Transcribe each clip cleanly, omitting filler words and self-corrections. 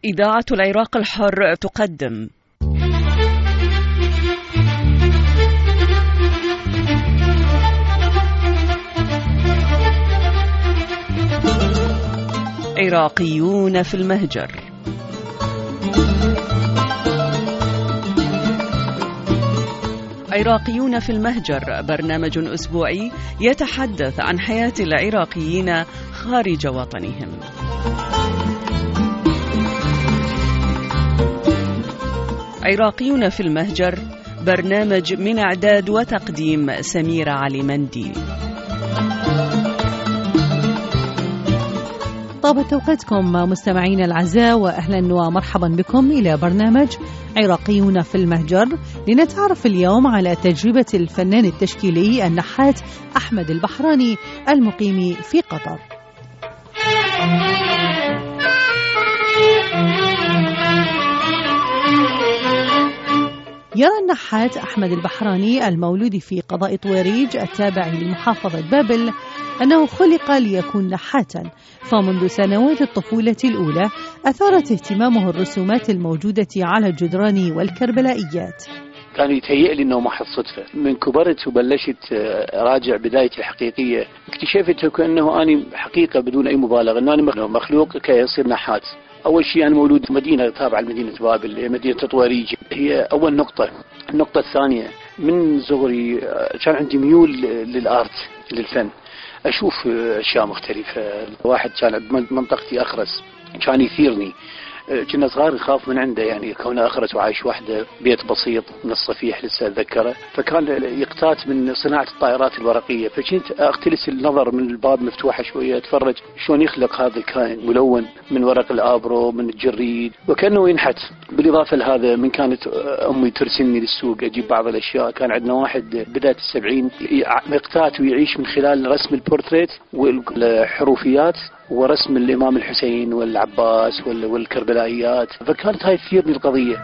إذاعة العراق الحر تقدم عراقيون في المهجر. عراقيون في المهجر برنامج أسبوعي يتحدث عن حياة العراقيين خارج وطنهم. عراقيون في المهجر برنامج من إعداد وتقديم سميرة علي مندي. طابت أوقاتكم مستمعين الأعزاء، وأهلا ومرحبا بكم إلى برنامج عراقيون في المهجر، لنتعرف اليوم على تجربة الفنان التشكيلي النحات أحمد البحراني المقيم في قطر. يرى النحات أحمد البحراني المولود في قضاء طويريج التابع لمحافظة بابل أنه خلق ليكون نحاتا، فمنذ سنوات الطفولة الأولى أثارت اهتمامه الرسومات الموجودة على الجدران والكربلائيات. كان يتهيأ لي أنه محض صدفة. من كبرت وبلشت راجع بدايتي الحقيقية، اكتشفت كأنه أنا حقيقة بدون أي مبالغة أنه أنا مخلوق كي يصير نحات. أول شيء أنا مولود مدينة تابعة لمدينة بابل، مدينة طويريج، هي أول نقطة. النقطة الثانية، من صغري كان عندي ميول للآرت، للفن، أشوف أشياء مختلفة. واحد كان بمنطقتي أخرس كان يثيرني، كنا صغار نخاف من عنده، يعني كونه أخرس وعايش وحده، بيت بسيط من الصفيح لسه أتذكره، فكان يقتات من صناعة الطائرات الورقية، فكنت أختلس النظر من الباب مفتوحة شوية، أتفرج شلون يخلق هذا الكائن ملون من ورق الآبرو من الجريد، وكأنه ينحت. بالإضافة لهذا، من كانت أمي ترسلني للسوق أجيب بعض الأشياء، كان عندنا واحد بداية ال70 يقتات ويعيش من خلال رسم البورتريت والحروفيات ورسم الإمام الحسين والعباس والكربلائيات، فكانت هاي تثيرني القضية.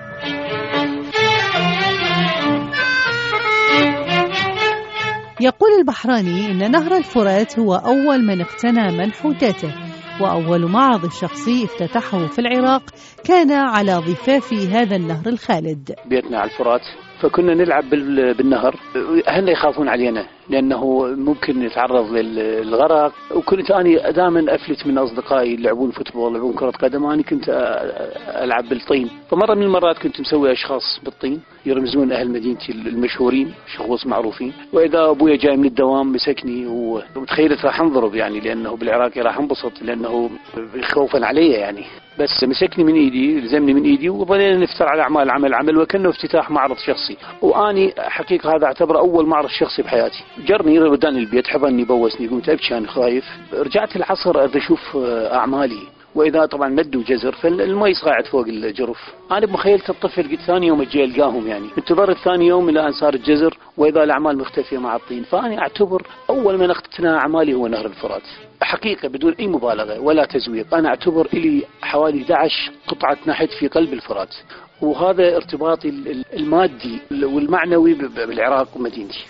يقول البحراني إن نهر الفرات هو أول من اقتنى منحوتاته، وأول معرض شخصي افتتحه في العراق كان على ضفاف هذا النهر الخالد. بيتنا على الفرات، فكنا نلعب بالنهر. أهلنا يخافون علينا لأنه ممكن نتعرض للغرق، وكنت أنا دائما أفلت من أصدقائي يلعبون فوتبول، يلعبون كرة قدم، أنا كنت ألعب بالطين. فمرة من المرات كنت مسوي أشخاص بالطين يرمزون أهل مدينتي المشهورين، شخوص معروفين، وإذا أبويا جاي من الدوام مسكني وتخيلت راح انضرب، يعني لأنه بالعراقي راح انبسط لأنه خوفا علي يعني، بس مسكني من إيدي، لزمني من إيدي، وظلينا نفتر على أعمال عمل وكأنه افتتاح معرض شخصي. وأني حقيقة هذا أعتبره أول معرض شخصي بحياتي. جرني رداني البيت، حضني بوسني، قمت أبكي أنا خايف. رجعت العصر أشوف أعمالي، وإذا طبعا مد وجزر فالمي صاعد فوق الجرف. أنا بمخيلة الطفل قلت ثاني يوم أجي ألقاهم، يعني انتظرت ثاني يوم إلى أن صار الجزر وإذا الأعمال مختفية مع الطين. فأنا أعتبر أول من اقتنى أعمالي هو نهر الفرات، حقيقة بدون أي مبالغة ولا تزويق. أنا أعتبر إلي حوالي 11 قطعة نحت في قلب الفرات، وهذا ارتباطي المادي والمعنوي بالعراق ومدينتي.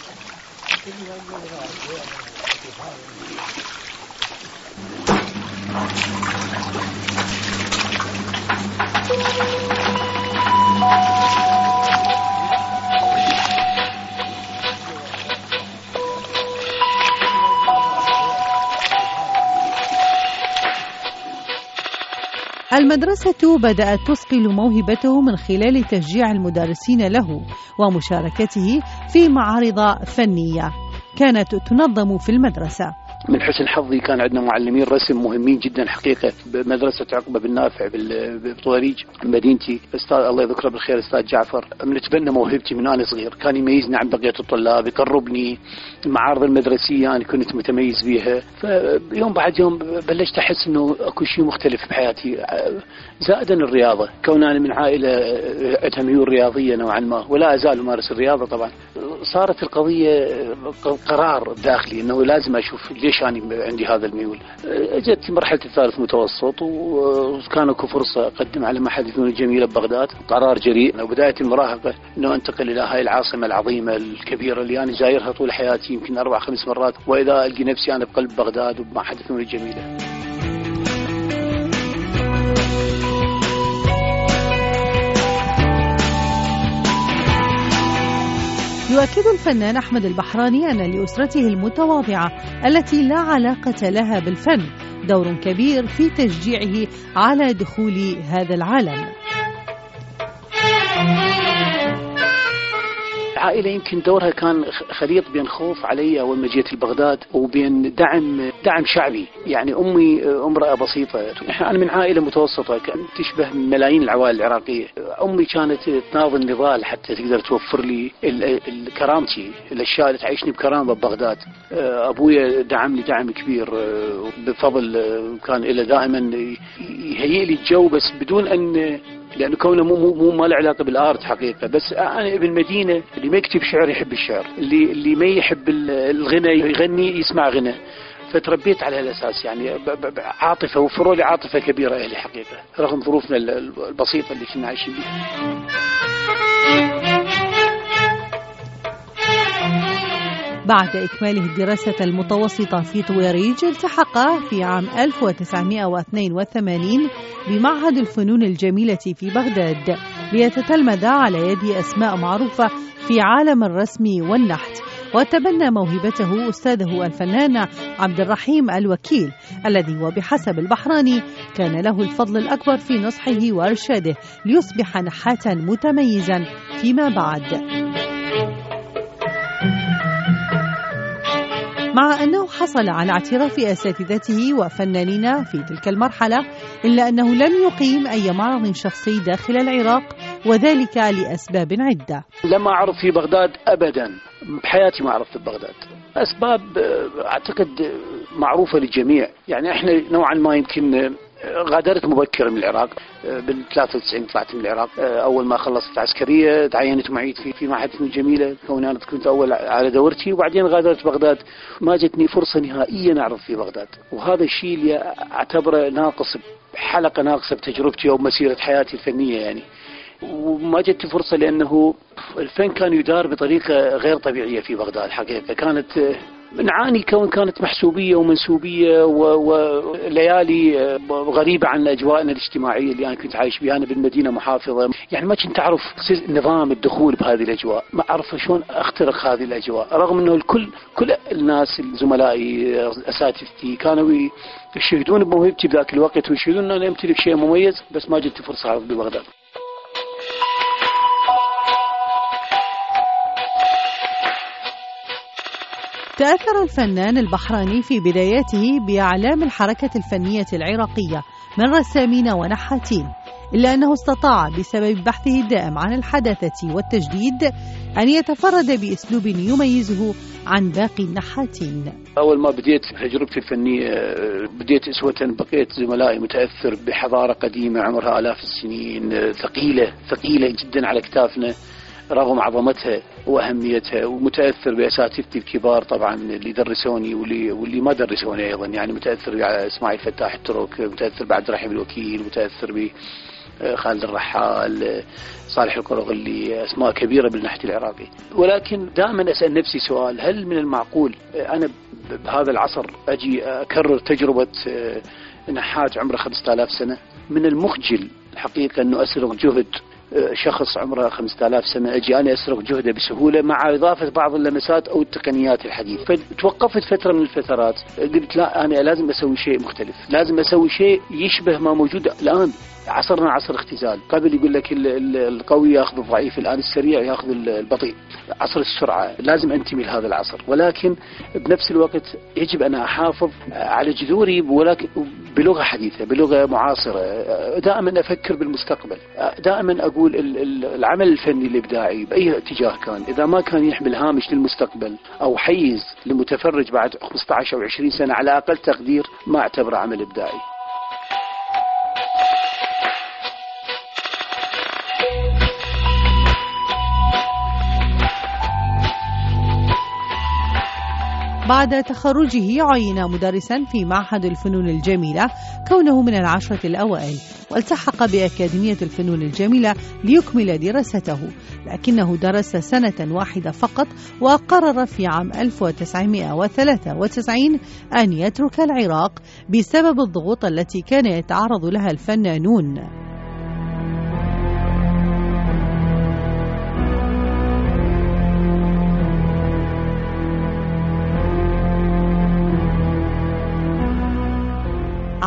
المدرسة بدأت تصقل موهبته من خلال تشجيع المدرسين له ومشاركته في معارض فنية كانت تنظم في المدرسة. من حسن حظي كان عندنا معلمين رسم مهمين جدا حقيقة بمدرسة عقبة بن نافع بطويريج مدينتي، أستاذ الله يذكره بالخير أستاذ جعفر، نتبنى موهبتي من أنا صغير، كان يميزني عن بقية الطلاب، يقربني. المعارض المدرسية أنا كنت متميز بيها، فيوم بعد يوم بلشت أحس إنه أكو شيء مختلف بحياتي. زائدا الرياضة، كون أنا من عائلة عندها ميول رياضية نوعا ما، ولا أزال أمارس الرياضة طبعا، صارت القضية قرار داخلي إنه لازم أشوف ليش أنا عندي هذا الميول. جت مرحلة الثالث متوسط، وكان اكو فرصة أقدم على معهد الفنون الجميلة ببغداد، قرار جريء. وبداية المراهقة إنه أنتقل إلى هاي العاصمة العظيمة الكبيرة اللي أنا زايرها طول حياتي يمكن 4-5 مرات، وإذا ألقي نفسي أنا بقلب بغداد وبمعهد الفنون الجميلة. يؤكد الفنان أحمد البحراني أن لأسرته المتواضعة التي لا علاقة لها بالفن دور كبير في تشجيعه على دخول هذا العالم. العائلة يمكن دورها كان خليط بين خوف علي أول ما جيت لبغداد وبين دعم شعبي. يعني أمي امرأة بسيطة، أنا من عائلة متوسطة تشبه ملايين العوائل العراقية. أمي كانت تناضل نضال حتى تقدر توفر لي كرامتي، الأشياء اللي تعيشني بكرامة ببغداد. أبويا دعمني دعم كبير بفضل، كان له دائما يهيئ لي الجو، بس بدون أن، لأنه كونه مو ما له علاقة بالآرت حقيقة. بس أنا ابن مدينة، اللي ما يكتب شعر يحب الشعر، اللي ما يحب الغنى يغني يسمع غنى. فتربيت على هالأساس، يعني عاطفة، وفروا لي عاطفة كبيرة أهلي حقيقة رغم ظروفنا البسيطة اللي كنا عايشين بها. بعد إكماله الدراسة المتوسطة في طويريج، التحق في عام 1982 بمعهد الفنون الجميلة في بغداد ليتتلمذ على يد أسماء معروفة في عالم الرسم والنحت، وتبنى موهبته أستاذه الفنان عبد الرحيم الوكيل، الذي وبحسب البحراني كان له الفضل الأكبر في نصحه وإرشاده ليصبح نحاتا متميزا فيما بعد. مع أنه حصل على اعتراف أساتذته وفنانين في تلك المرحلة، إلا أنه لم يقيم أي معرض شخصي داخل العراق، وذلك لأسباب عدة. لم أعرف في بغداد أبدا، بحياتي ما عرفت ببغداد. أسباب أعتقد معروفة للجميع. يعني إحنا نوعا ما يمكن غادرت مبكرا من العراق، بال93 طلعت من العراق. أول ما خلصت العسكرية تعينت معيد في معهد فنون جميلة، كوني أنا كنت أول على دورتي، وبعدين غادرت بغداد. ما جتني فرصة نهائيا أعرف في بغداد، وهذا الشيء اللي أعتبره ناقص، حلقة ناقصة بتجربتي أو مسيرة حياتي الفنية يعني. وما جت فرصة لأنه الفن كان يدار بطريقة غير طبيعية في بغداد حقيقة. كانت نعاني كانت محسوبية ومنسوبية وليالي غريبة عن أجواءنا الاجتماعية اللي أنا كنت عايش بها. أنا بالمدينة محافظة، يعني ما كنت أعرف نظام الدخول بهذه الأجواء، ما أعرف شلون أخترق هذه الأجواء، رغم أنه كل الناس زملائي أساتذتي كانوا يشهدون بموهبتي بذاك الوقت، ويشهدون أن أنا أمتلك شيء مميز، بس ما جت فرصة أعرف ببغداد. تأثر الفنان البحراني في بداياته بأعلام الحركة الفنية العراقية من رسامين ونحاتين، إلا أنه استطاع بسبب بحثه الدائم عن الحداثة والتجديد أن يتفرد بأسلوب يميزه عن باقي النحاتين. أول ما بديت تجربتي الفنية بديت أسوة، بقيت زملائي متأثر بحضارة قديمة عمرها آلاف السنين، ثقيلة جدا على كتافنا رغم عظمتها وأهميتها، ومتأثر بأساتذتي الكبار طبعا اللي درسوني واللي ما درسوني أيضا. يعني متأثر بإسماعيل فتاح الترك، متأثر بعبد الرحيم الوكيل، متأثر بخالد الرحال، صالح القرغلي، أسماء كبيرة بالنحت العراقي. ولكن دائما أسأل نفسي سؤال: هل من المعقول أنا بهذا العصر أجي أكرر تجربة نحات عمره 5000 سنة؟ من المخجل الحقيقة أنه أسرق جهد شخص عمره 5000 سنة، أجي أنا أسرق جهده بسهولة مع إضافة بعض اللمسات أو التقنيات الحديثة. فتوقفت فترة من الفترات، قلت لا، أنا لازم أسوي شيء مختلف، لازم أسوي شيء يشبه ما موجود الآن. عصرنا عصر اختزال، قبل يقول لك القوي يأخذ الضعيف، الآن السريع يأخذ البطيء، عصر السرعة. لازم أنتمي لهذا العصر، ولكن بنفس الوقت يجب أن أحافظ على جذوري، ولكن بلغة حديثة، بلغة معاصرة. دائما أفكر بالمستقبل، دائما أقول العمل الفني الإبداعي بأي اتجاه كان، إذا ما كان يحمل هامش للمستقبل أو حيز لمتفرج بعد 15 أو 20 سنة على أقل تقدير، ما أعتبره عمل إبداعي. بعد تخرجه عين مدرسا في معهد الفنون الجميلة، كونه من العشرة الأوائل، والتحق بأكاديمية الفنون الجميلة ليكمل دراسته، لكنه درس سنة واحدة فقط، وقرر في عام 1993 أن يترك العراق بسبب الضغوط التي كان يتعرض لها الفنانون.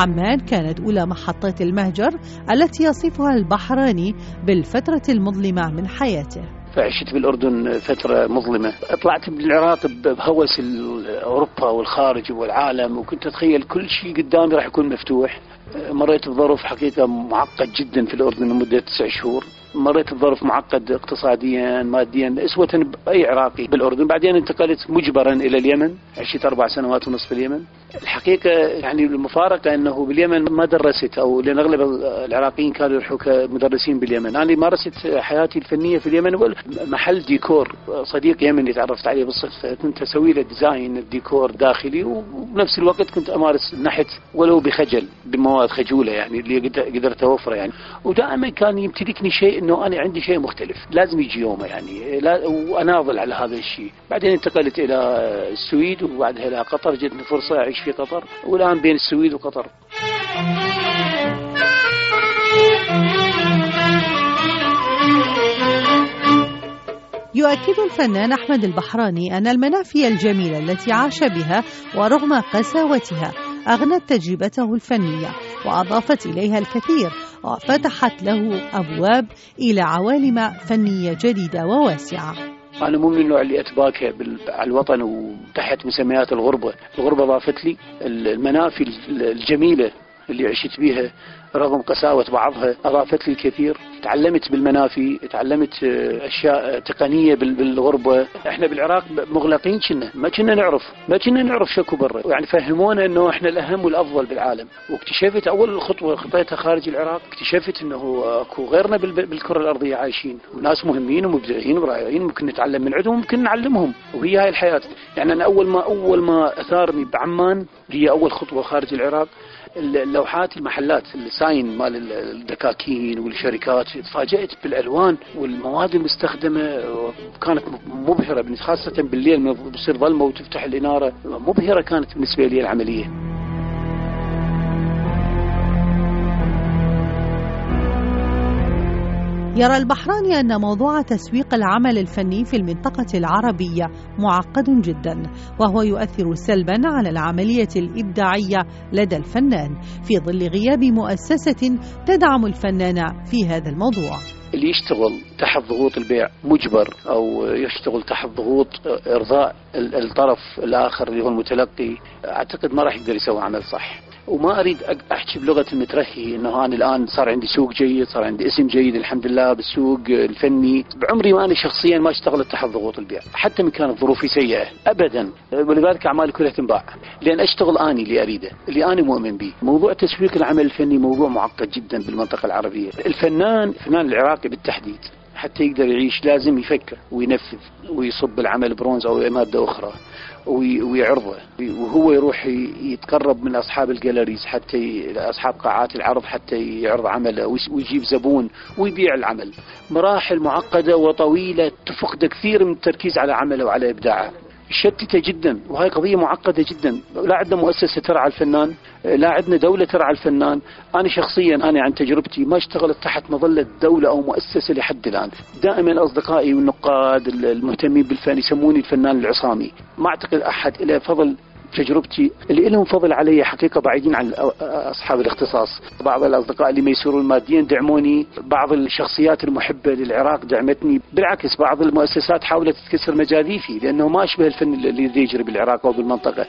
عمان كانت أولى محطات المهجر التي يصفها البحراني بالفترة المظلمة من حياته. فعشت بالأردن فترة مظلمة، طلعت بالعراق بهوس أوروبا والخارج والعالم، وكنت أتخيل كل شيء قدامي راح يكون مفتوح. مريت بظروف حقيقة معقد جدا في الأردن لمدة 9 شهور، مريت بظروف معقد اقتصاديا ماديا أسوة بأي عراقي بالأردن. بعدين انتقلت مجبرا إلى اليمن، عشت 4 سنوات ونصف في اليمن. الحقيقة يعني المفارقة أنه باليمن ما درست، أو لأن أغلب العراقيين كانوا يروحوا كمدرسين باليمن. أنا مارست حياتي الفنية في اليمن محل ديكور، صديق يمني تعرفت عليه بالصدفة، كنت أسوي له ديزاين الديكور داخلي، وبنفس الوقت كنت أمارس النحت ولو بخجل، بمواد خجولة يعني اللي قدرت أوفره يعني. ودائما كان يمتلكني شيء إنه أنا عندي شيء مختلف لازم يجي يومه يعني، وأناضل على هذا الشيء. بعدين انتقلت إلى السويد وبعدها إلى قطر، جتني فرصة أعيش في قطر، والآن بين السويد وقطر. يؤكد الفنان أحمد البحراني أن المنافي الجميلة التي عاش بها ورغم قساوتها أغنت تجربته الفنية وأضافت إليها الكثير، وفتحت له أبواب إلى عوالم فنية جديدة وواسعة. أنا مو من النوع اللي أتباكى على الوطن وتحت مسميات الغربة. الغربة ضافت لي المنافي الجميلة اللي عشت بيها رغم قساوة بعضها، أضافت لي الكثير. تعلمت بالمنافي، تعلمت أشياء تقنية بالغربة. إحنا بالعراق مغلقين، ما كنا نعرف شكو برا، يعني فهمونا إنه إحنا الأهم والأفضل بالعالم. واكتشفت أول خطوة خطيتها خارج العراق، اكتشفت إنه أكو غيرنا بالكرة الأرضية عايشين، وناس مهمين ومبدعين ورائعين، ممكن نتعلم من عندهم، ممكن نعلمهم، وهي هاي الحياة. يعني أنا أول ما أثارني بعمان، هي أول خطوة خارج العراق، اللوحات المحلات الساين مال الدكاكين والشركات، تفاجأت بالألوان والمواد المستخدمة، كانت مبهرة، خاصة بالليل بصير ظلمة وتفتح الإنارة، مبهرة كانت بالنسبة لي العملية. يرى البحراني أن موضوع تسويق العمل الفني في المنطقة العربية معقد جدا، وهو يؤثر سلبا على العملية الإبداعية لدى الفنان في ظل غياب مؤسسة تدعم الفنان في هذا الموضوع. اللي يشتغل تحت ضغوط البيع مجبر، أو يشتغل تحت ضغوط إرضاء الطرف الآخر اللي هو المتلقي، أعتقد ما راح يقدر يسوي عمل صح. وما أريد أحكي بلغة المترهي إنه أنا الآن صار عندي سوق جيد، صار عندي اسم جيد الحمد لله بالسوق الفني. بعمري ما أنا شخصيا ما اشتغلت تحت ضغوط البيع، حتى من كانت ظروفي سيئة أبدا، ولذلك أعمالي كلها تنباع، لأن أشتغل أني اللي أريده، اللي أنا مؤمن به. موضوع تسويق العمل الفني موضوع معقد جدا بالمنطقة العربية. الفنان العراقي بالتحديد حتى يقدر يعيش لازم يفكر وينفذ ويصب العمل برونز أو مادة أخرى ويعرضه، وهو يروح يتقرب من أصحاب الجاليريز، حتى أصحاب قاعات العرض، حتى يعرض عمله ويجيب زبون ويبيع العمل. مراحل معقدة وطويلة تفقد كثير من التركيز على عمله وعلى إبداعه، شتته جدا، وهي قضية معقدة جدا. لا عندنا مؤسسة ترعى الفنان، لا عندنا دولة ترعى الفنان. أنا شخصيا عن تجربتي ما اشتغلت تحت مظلة دولة أو مؤسسة لحد الآن. دائما أصدقائي والنقاد المهتمين بالفن يسموني الفنان العصامي. ما أعتقد أحد إلى فضل تجربتي اللي لهم فضل علي حقيقة بعيدين عن أصحاب الاختصاص. بعض الأصدقاء اللي ميسورون ماديا دعموني، بعض الشخصيات المحبة للعراق دعمتني، بالعكس بعض المؤسسات حاولت تكسر مجاديفي لأنه ما أشبه الفن اللي يجري بالعراق أو بالمنطقة.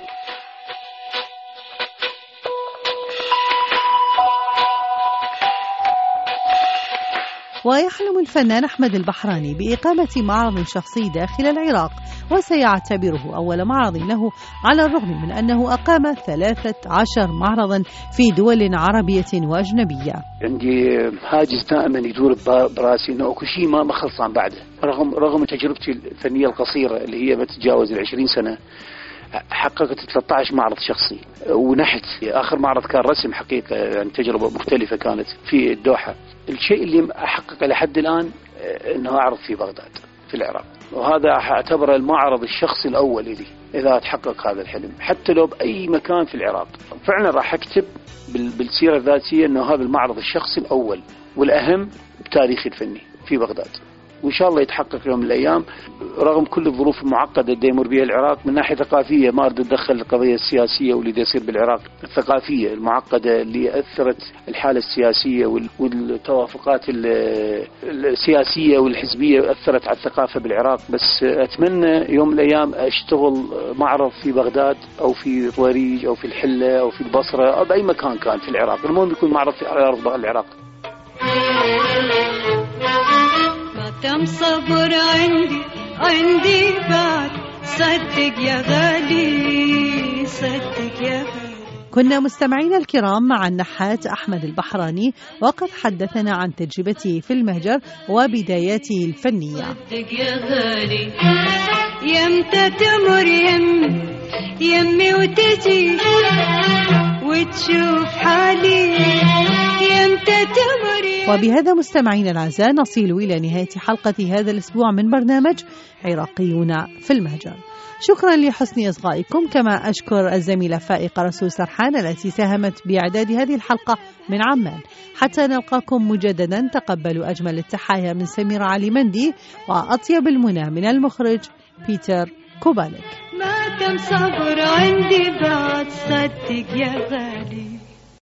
ويحلم الفنان أحمد البحراني بإقامة معرض شخصي داخل العراق، وسيعتبره أول معرض له، على الرغم من أنه أقام 13 معرضا في دول عربية وأجنبية. عندي هاجس دائما يدور براسي أنه أكو شيء ما خلصان بعده، رغم تجربتي الفنية القصيرة اللي هي ما تتجاوز 20 سنة. حققت 13 معرض شخصي ونحت. آخر معرض كان رسم حقيقة، يعني تجربة مختلفة كانت في الدوحة. الشيء اللي أحقق لحد الآن أنه أعرض في بغداد في العراق، وهذا أعتبره المعرض الشخصي الأول لي إذا تحقق هذا الحلم، حتى لو بأي مكان في العراق. فعلا راح أكتب بالسيرة الذاتية أنه هذا المعرض الشخصي الأول والأهم بتاريخي الفني في بغداد. وإن شاء الله يتحقق يوم من الأيام رغم كل الظروف المعقدة اللي يمر بها العراق من ناحية ثقافية. ما أريد أتدخل القضية السياسية واللي يصير بالعراق، الثقافية المعقدة اللي أثرت الحالة السياسية والتوافقات السياسية والحزبية أثرت على الثقافة بالعراق. بس أتمنى يوم من الأيام أشتغل معرض في بغداد أو في طويريج أو في الحلة أو في البصرة أو بأي مكان كان في العراق، المهم يكون معرض في أرض العراق. كم صبر عندي بعد، صدق يا غالي صدق يا غالي. كنا مستمعين الكرام مع النحات أحمد البحراني، وقد حدثنا عن تجربته في المهجر وبداياته الفنية. صدق يا غالي يمتى تمر يمي وتجي وتشوف حالي يمتى تمر. وبهذا مستمعين الأعزاء نصل إلى نهاية حلقة هذا الأسبوع من برنامج عراقيون في المهجر. شكرا لحسن إصغائكم، كما أشكر الزميلة فائقة رسول سرحان التي ساهمت بإعداد هذه الحلقة من عمان. حتى نلقاكم مجددا تقبلوا أجمل التحايا من سميرة علي مندي وأطيب المنى من المخرج بيتر كوبالك. ما كم صبر عندي بعد، صدق يا غالي.